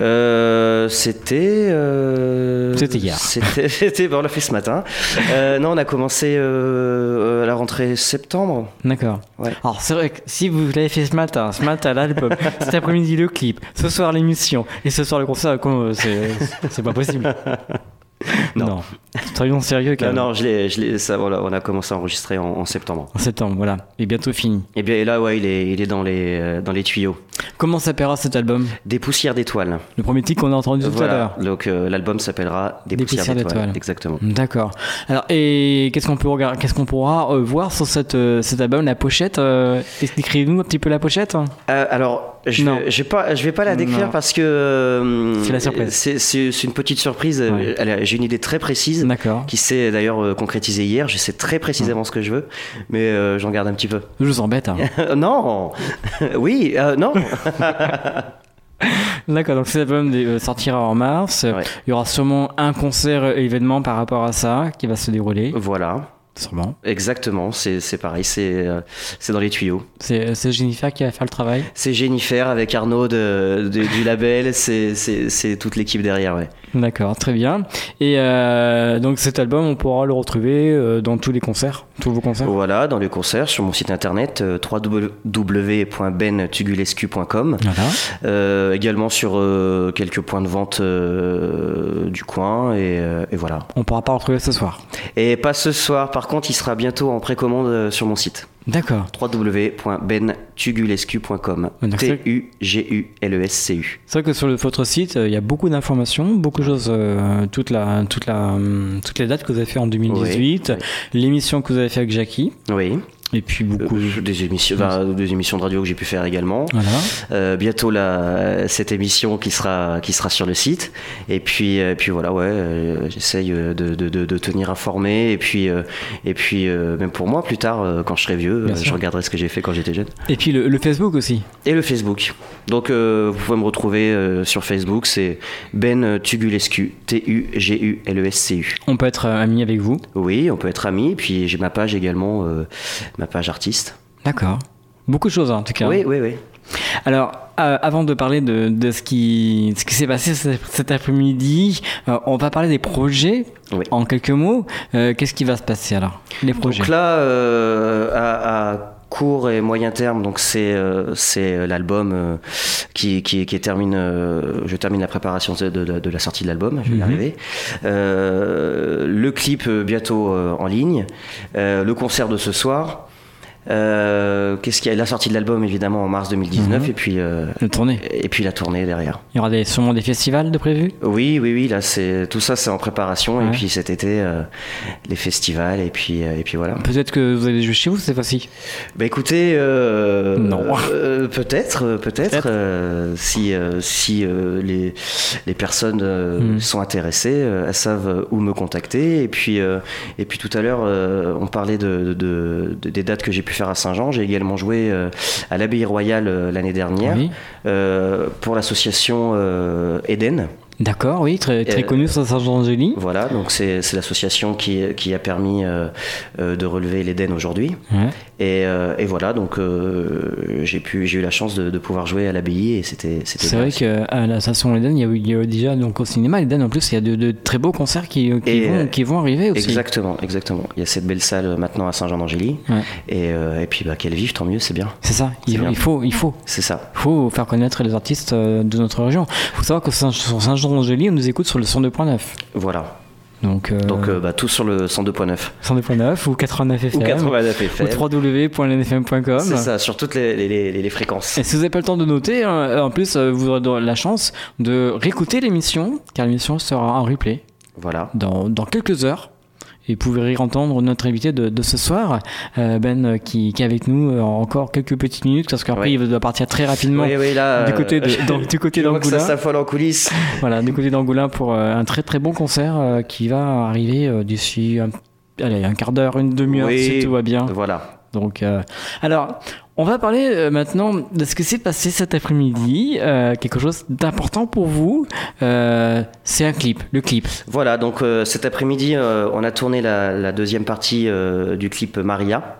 C'était hier. On l'a fait ce matin. Non, on a commencé à la rentrée septembre. D'accord. Ouais. Alors c'est vrai que si vous l'avez fait ce matin l'album, cet après-midi le clip, ce soir l'émission et ce soir le concert, c'est pas possible. Non. Soyons sérieux quand même. Non, voilà, on a commencé à enregistrer en septembre. En septembre, voilà. Et bientôt fini. Et bien et là, ouais, il est dans les tuyaux. Comment s'appellera cet album ? Des poussières d'étoiles. Le premier titre qu'on a entendu tout à l'heure. Donc l'album s'appellera Des poussières d'étoiles. Exactement. D'accord. Alors, et qu'est-ce qu'on pourra voir sur cet album, la pochette Décrivez-nous un petit peu la pochette. Alors, je vais pas la décrire parce que c'est la surprise. C'est une petite surprise. Ouais. J'ai une idée très précise. D'accord. Qui s'est d'ailleurs concrétisée hier. Je sais très précisément ce que je veux, mais j'en garde un petit peu. Je vous embête. Hein. Non. Oui. Non. D'accord, donc cet album sortira en mars. Ouais. Il y aura sûrement un concert événement par rapport à ça qui va se dérouler. Voilà. Sûrement. Exactement, c'est pareil, c'est dans les tuyaux. C'est Jennifer qui va faire le travail ? C'est Jennifer avec Arnaud du label, c'est toute l'équipe derrière, ouais. D'accord, très bien. Et donc cet album, on pourra le retrouver dans tous vos concerts ? Voilà, dans les concerts, sur mon site internet www.bentugulescu.com. Voilà. Également sur quelques points de vente du coin, et voilà. On pourra pas le retrouver ce soir ? Et pas ce soir, par contre, il sera bientôt en précommande sur mon site. D'accord. www.bentugulescu.com. TUGULESCU. C'est vrai que sur votre site, il y a beaucoup d'informations, beaucoup de choses, toutes les dates que vous avez fait en 2018, oui. L'émission que vous avez fait avec Jackie. Oui. Et puis beaucoup des émissions de radio que j'ai pu faire également. Voilà. Bientôt cette émission qui sera sur le site. Et puis voilà, ouais, j'essaye de tenir informé. Et puis même pour moi plus tard, quand je serai vieux, je regarderai ce que j'ai fait quand j'étais jeune. Et puis le Facebook aussi. Et le Facebook. Donc vous pouvez me retrouver sur Facebook, c'est Ben Tugulescu, TUGULESCU. On peut être ami avec vous ? Oui, on peut être ami. Puis j'ai ma page également. Ma page artiste. D'accord. Beaucoup de choses en tout cas. Oui. Alors, avant de parler de ce qui s'est passé cet après-midi, on va parler des projets. Oui. En quelques mots. Qu'est-ce qui va se passer alors ? Les projets. Donc là, à court et moyen terme, donc c'est l'album qui termine. Je termine la préparation de la sortie de l'album. Je vais y arriver. Le clip bientôt en ligne. Le concert de ce soir. Qu'est-ce qu'il y a ? La sortie de l'album évidemment en mars 2019 et puis la tournée. Et puis la tournée derrière. Il y aura sûrement des festivals de prévus ? Oui, là tout ça c'est en préparation, ouais. Et puis cet été les festivals et puis voilà. Peut-être que vous allez jouer chez vous cette fois-ci. Bah écoutez, non. Peut-être. Si les personnes sont intéressées, elles savent où me contacter. Et puis tout à l'heure on parlait des dates que j'ai pu faire à Saint-Jean. J'ai également joué à l'Abbaye Royale l'année dernière, oui. Pour l'association Eden. D'accord, oui, très connu sur Saint-Jean-d'Angély. Voilà, donc c'est l'association qui a permis de relever l'Éden aujourd'hui. Ouais. Et voilà, donc j'ai eu la chance de pouvoir jouer à l'abbaye et c'était c'est vrai qu'à l'association Eden, il y a déjà donc au cinéma Eden en plus, il y a de très beaux concerts qui vont arriver aussi. Exactement. Il y a cette belle salle maintenant à Saint-Jean-d'Angély. Ouais. Et puis qu'elle vive, tant mieux, c'est bien. C'est ça, il faut. C'est ça. Il faut faire connaître les artistes de notre région. Il faut savoir que sur Saint-Jean-d'Angély, on nous écoute sur le 102.9. Voilà. Donc tout sur le 102.9. 102.9 ou 89 FM. Ou www.lenfm.com. C'est ça, sur toutes les fréquences. Et si vous n'avez pas le temps de noter, en plus, vous aurez la chance de réécouter l'émission, car l'émission sera en replay. Voilà. Dans quelques heures. et vous pouvez entendre notre invité de ce soir, Ben, qui est avec nous encore quelques petites minutes, parce qu'après il doit partir très rapidement là, du côté d'Angoulins. Ça s'affole en coulisses. Voilà, du côté d'Angoulins pour un très très bon concert qui va arriver d'ici un quart d'heure, une demi-heure, si tout va bien. Voilà. Donc, alors, on va parler maintenant de ce qui s'est passé cet après-midi. Quelque chose d'important pour vous, c'est le clip. Voilà, donc cet après-midi, on a tourné la deuxième partie du clip Maria,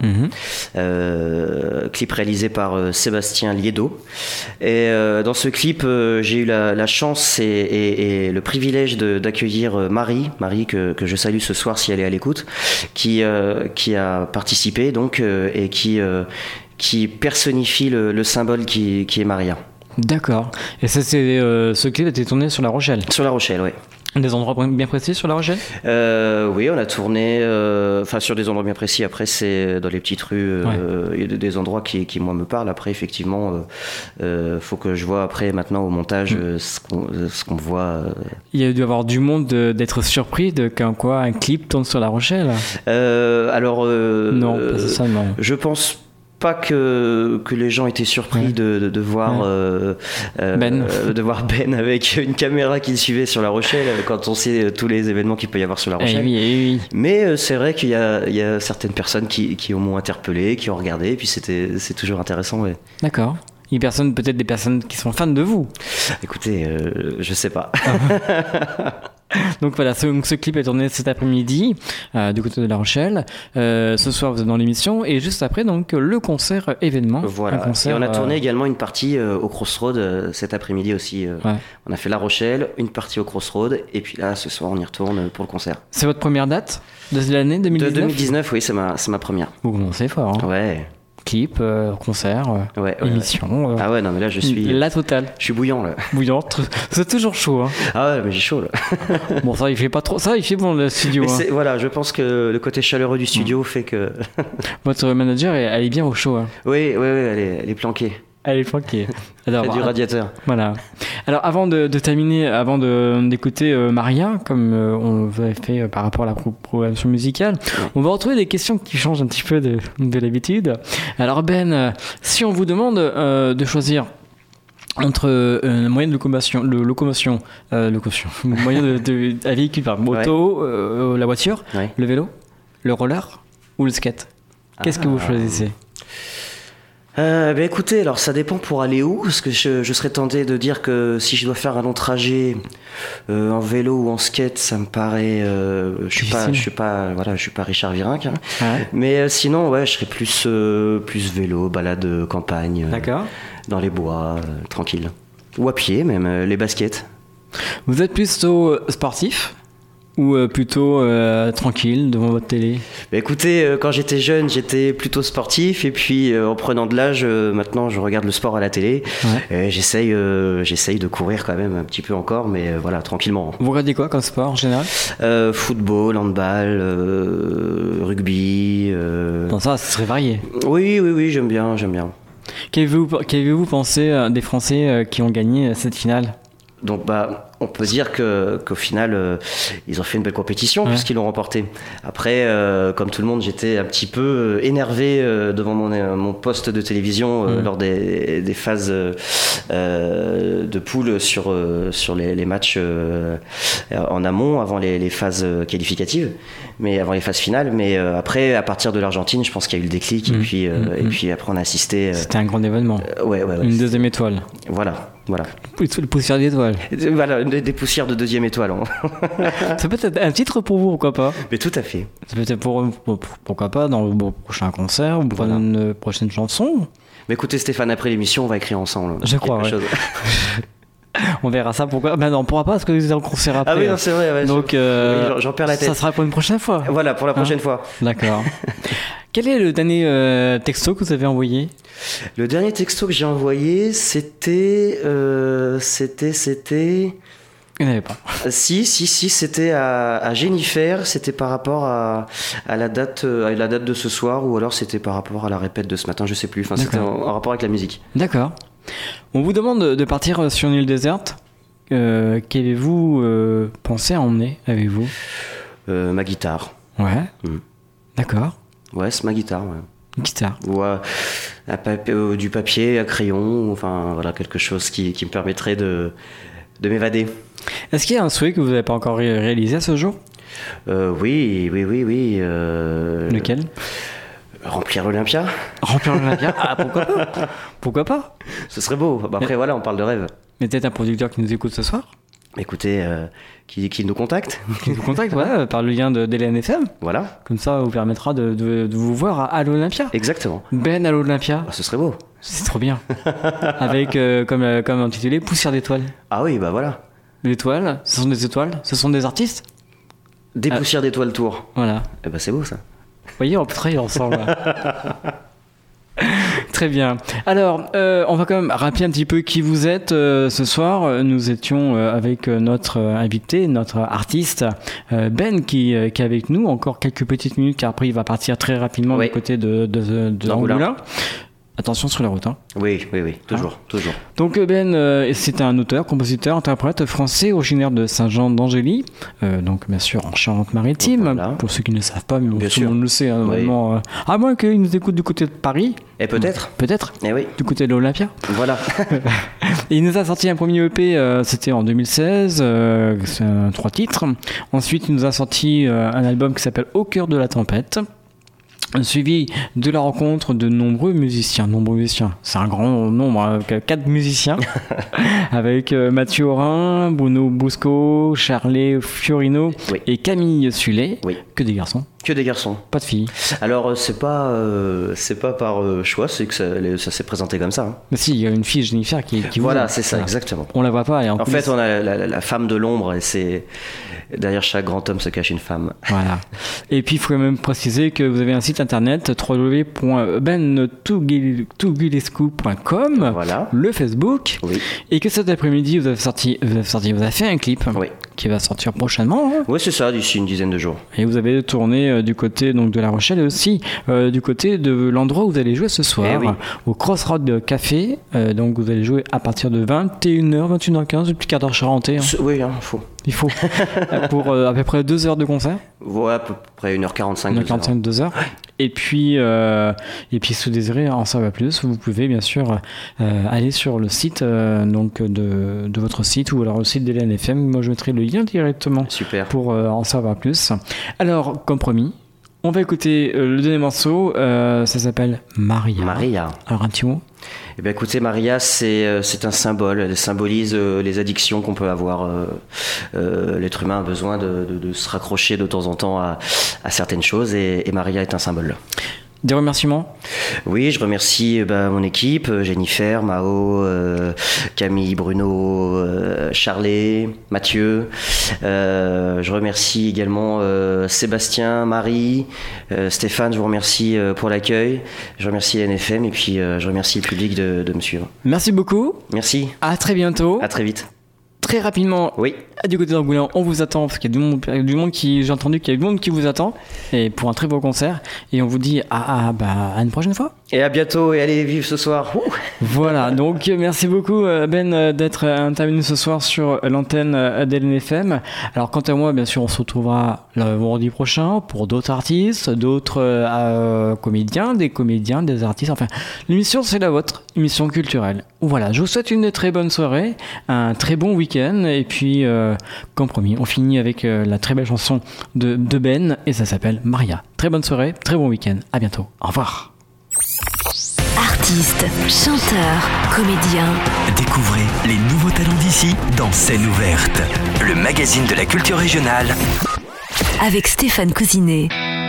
clip réalisé par Sébastien Liedo. Et dans ce clip, j'ai eu la chance et le privilège d'accueillir Marie que je salue ce soir si elle est à l'écoute, qui a participé donc et qui personnifie le symbole qui est Maria. D'accord. Et ça, ce clip a été tourné sur La Rochelle. Sur La Rochelle, oui. Des endroits bien précis sur La Rochelle ? Oui, on a tourné sur des endroits bien précis. Après, c'est dans les petites rues. Il y a des endroits qui moi, me parlent. Après, effectivement, faut que je vois après, maintenant, au montage, ce qu'on voit. Il y a dû avoir du monde d'être surpris qu'un clip tourne sur La Rochelle. Non, pas ça, non. Je pense pas que les gens étaient surpris de voir de voir Ben avec une caméra qui le suivait sur La Rochelle quand on sait tous les événements qu'il peut y avoir sur La Rochelle. Oui. Mais c'est vrai qu'il y a certaines personnes qui m'ont interpellé, qui ont regardé, et puis c'est toujours intéressant. Ouais. D'accord. Il y a peut-être des personnes qui sont fans de vous. Écoutez, je sais pas. Donc voilà, ce clip est tourné cet après-midi du côté de La Rochelle. Ce soir, vous êtes dans l'émission, et juste après, donc le concert événement. Voilà. Et on a tourné également une partie au Crossroad cet après-midi aussi. On a fait La Rochelle, une partie au Crossroad, et puis là, ce soir, on y retourne pour le concert. C'est votre première date de l'année 2019 ? De 2019, oui, c'est ma première. Vous commencez fort. Hein. Ouais. Clip, concert, émission. Ah ouais, non, mais là, je suis. La totale. Je suis bouillant, là. Bouillant, c'est toujours chaud. Hein. Ah ouais, mais j'ai chaud, là. Bon, ça, il fait pas trop. Ça, il fait bon, le studio. Hein. Voilà, je pense que le côté chaleureux du studio fait que. Votre manager, elle est bien au chaud. Hein. Oui, elle est planquée. Elle est planquée. Alors, du radiateur. Voilà. Alors, avant de terminer, avant d'écouter Maria, comme on l'avait fait par rapport à la programmation musicale, on va retrouver des questions qui changent un petit peu de l'habitude. Alors, Ben, si on vous demande de choisir entre un moyen de locomotion, moyen de véhicule, moto, la voiture, le vélo, le roller ou le skate, qu'est-ce que vous choisissez ? Écoutez, alors ça dépend pour aller où, parce que je serais tenté de dire que si je dois faire un long trajet en vélo ou en skate, ça me paraît je suis pas Richard Virenque, hein. Ouais. Mais sinon je serais plus vélo, balade campagne, dans les bois, tranquille, ou à pied même, les baskets. Vous êtes plutôt sportif ou plutôt tranquille devant votre télé ? Écoutez, quand j'étais jeune, j'étais plutôt sportif, et puis en prenant de l'âge, maintenant je regarde le sport à la télé. Et j'essaye de courir quand même un petit peu encore, mais voilà, tranquillement. Vous regardez quoi comme sport en général ? Football, handball, rugby. Bon, ça serait varié. Oui, j'aime bien. Qu'avez-vous pensé des Français qui ont gagné cette finale ? Donc on peut dire qu'au final ils ont fait une belle compétition puisqu'ils l'ont remporté. Après, comme tout le monde, j'étais un petit peu énervé devant mon poste de télévision lors des phases de poule sur les matchs en amont, avant les phases qualificatives, mais avant les phases finales. Mais après, à partir de l'Argentine, je pense qu'il y a eu le déclic, et puis après on a assisté. C'était un grand événement. Une deuxième étoile. Voilà. Une poussière d'étoiles. Voilà, des poussières de deuxième étoile. Ça peut être un titre pour vous, pourquoi pas ? Mais tout à fait. Ça peut être pourquoi pas dans le prochain concert ou pour une prochaine chanson. Mais écoutez Stéphane, après l'émission, on va écrire ensemble. Je crois, chose. On verra ça, pourquoi ? Ben non, on pourra pas parce que vous êtes en concert après. Ah oui, non, c'est vrai. Ouais, donc, j'en perds la tête. Ça sera pour une prochaine fois. Voilà, pour la prochaine fois. D'accord. Quel est le dernier texto que vous avez envoyé ? Le dernier texto que j'ai envoyé, c'était... Il n'y en avait pas. Si, c'était à Jennifer. C'était par rapport à la date de ce soir, ou alors c'était par rapport à la répète de ce matin, je sais plus. Enfin, c'était en rapport avec la musique. D'accord. On vous demande de partir sur une île déserte. Qu'avez-vous pensé à emmener avec vous ? Ma guitare. Ouais. Mm. D'accord. Ouais, c'est ma guitare. Ouais. Guitare. Ou du papier, à crayon, enfin voilà, quelque chose qui me permettrait de m'évader. Est-ce qu'il y a un souhait que vous n'avez pas encore réalisé à ce jour? Oui. Lequel? Remplir l'Olympia. Remplir l'Olympia. Ah, pourquoi pas? Pourquoi pas? Ce serait beau. Bah, après, voilà, on parle de rêve. Mais peut-être un producteur qui nous écoute ce soir? Écoutez, qui nous contacte. Qui nous contacte, voilà, par le lien de l'NFM. Voilà. Comme ça, vous permettra de vous voir à l'Olympia. Exactement. Ben à l'Olympia. Ah, ce serait beau. C'est trop bien. Avec, comme intitulé, Poussière d'étoiles. Ah oui, bah voilà. L'étoile, ce sont des étoiles, ce sont des artistes. Des poussières d'étoiles tour. Voilà. Eh ben c'est beau ça. Vous voyez, on peut travailler ensemble. Très bien. Alors, on va quand même rappeler un petit peu qui vous êtes ce soir. Nous étions avec notre invité, notre artiste Ben qui est avec nous. Encore quelques petites minutes car après il va partir très rapidement du côté de Angoulins. Attention sur la route. Hein. Oui, toujours. Donc Ben, c'est un auteur, compositeur, interprète français originaire de Saint-Jean-d'Angély, donc bien sûr en Charente-Maritime, voilà. Pour ceux qui ne le savent pas, mais bien tout sûr. le monde le sait, hein, normalement, à moins qu'ils nous écoutent du côté de Paris. Et peut-être. Peut-être. Eh oui. Du côté de l'Olympia. Voilà. Et il nous a sorti un premier EP, c'était en 2016, c'est 3 titres. Ensuite, il nous a sorti un album qui s'appelle Au cœur de la tempête. Suivi de la rencontre de nombreux musiciens, c'est un grand nombre, 4 musiciens, avec Mathieu Aurin, Bruno Busco, Charlet Fiorino et Camille Sullet, que des garçons. Que des garçons. Pas de filles. Alors c'est pas par choix, c'est que ça s'est présenté comme ça. Hein. Mais si, il y a une fille, Jennifer, qui voilà, c'est ça, exactement. On la voit pas. Et en fait, on a la femme de l'ombre, et c'est derrière chaque grand homme se cache une femme. Voilà. Et puis il faut quand même préciser que vous avez un site internet www.bentugulescu.com, voilà. Le Facebook, et que cet après-midi vous avez fait un clip qui va sortir prochainement. Hein. Oui, c'est ça, d'ici une dizaine de jours. Et vous avez tourné du côté donc de La Rochelle et aussi du côté de l'endroit où vous allez jouer ce soir, au Crossroad Café. Donc vous allez jouer à partir de 21h, 21h15, le petit quart d'heure charentais. Hein. Oui, il faut. Pour à peu près 2 heures de concert. Ouais, à peu près 1h45. 1h45, 2 heures. Et puis si vous désirez en savoir plus, vous pouvez bien sûr aller sur le site donc de votre site ou alors le site de l'NFM. Moi, je mettrai le lien directement. Super. Pour en savoir plus. Alors, comme promis, on va écouter le dernier morceau. Ça s'appelle Maria. Alors, un petit mot. Eh bien, écoutez, Maria, c'est un symbole. Elle symbolise les addictions qu'on peut avoir. L'être humain a besoin de se raccrocher de temps en temps à certaines choses, et Maria est un symbole. Des remerciements? Oui, je remercie mon équipe, Jennifer, Mao, Camille, Bruno, Charlet, Mathieu. Je remercie également Sébastien, Marie, Stéphane, je vous remercie pour l'accueil. Je remercie NFM et puis je remercie le public de me suivre. Merci beaucoup. Merci. À très bientôt. À très vite. Très rapidement, du côté d'Angoulins, on vous attend parce qu'il y a du monde j'ai entendu qu'il y a du monde qui vous attend et pour un très beau concert, et on vous dit à une prochaine fois. Et à bientôt, et allez vivre ce soir. Voilà, donc merci beaucoup Ben d'être intervenu ce soir sur l'antenne d'LNFM. Alors quant à moi, bien sûr, on se retrouvera le vendredi prochain pour d'autres artistes, d'autres comédiens, des artistes, enfin l'émission c'est la vôtre, émission culturelle. Voilà, je vous souhaite une très bonne soirée, un très bon week-end, et puis comme promis, on finit avec la très belle chanson de Ben, et ça s'appelle Maria. Très bonne soirée, très bon week-end, à bientôt, au revoir. Artistes, chanteurs, comédiens. Découvrez les nouveaux talents d'ici dans Scène ouverte, le magazine de la culture régionale. Avec Stéphane Cousinet.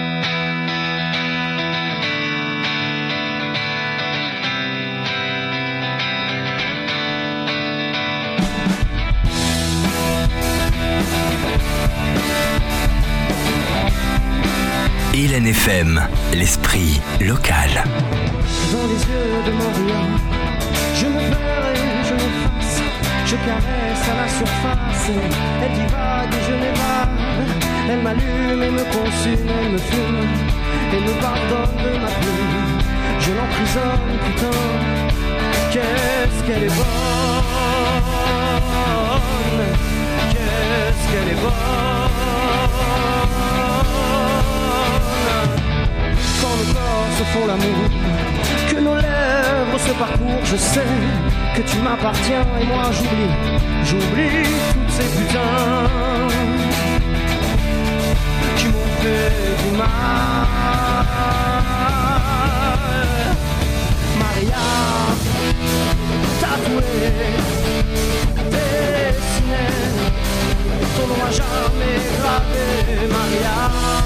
Et l'NFM, l'esprit local. Dans les yeux de Maria, je me perds et je m'efface, je caresse à la surface, elle divague et je m'évade, elle m'allume et me consume, elle me fume et me pardonne de ma plume, je l'emprisonne, putain, qu'est-ce qu'elle est bonne, qu'est-ce qu'elle est bonne. font l'amour, que nos lèvres se parcourent. Je sais que tu m'appartiens et moi j'oublie toutes ces putains qui m'ont fait du mal. Maria, tatoué, dessiné, ton nom à jamais gravé. Maria,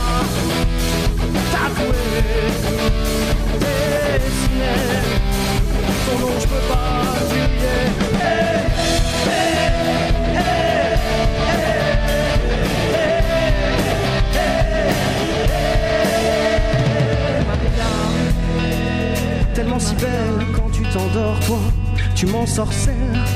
tatoué, dessiné, ton nom je peux pas oublier. Hey, hey, hey, hey, Maria, tellement si belle quand tu t'endors, toi, tu m'ensorcelles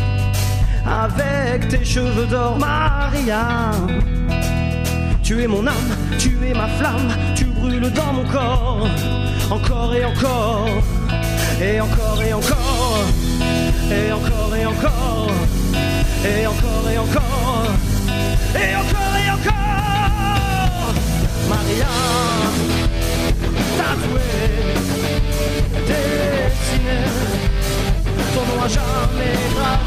avec tes cheveux d'or. Maria, tu es mon âme, tu es ma flamme, tu brûles dans mon corps, encore et encore, et encore et encore, et encore et encore, et encore et encore, et encore et encore. Maria, tatoué, dessiné, ton nom à jamais gravé.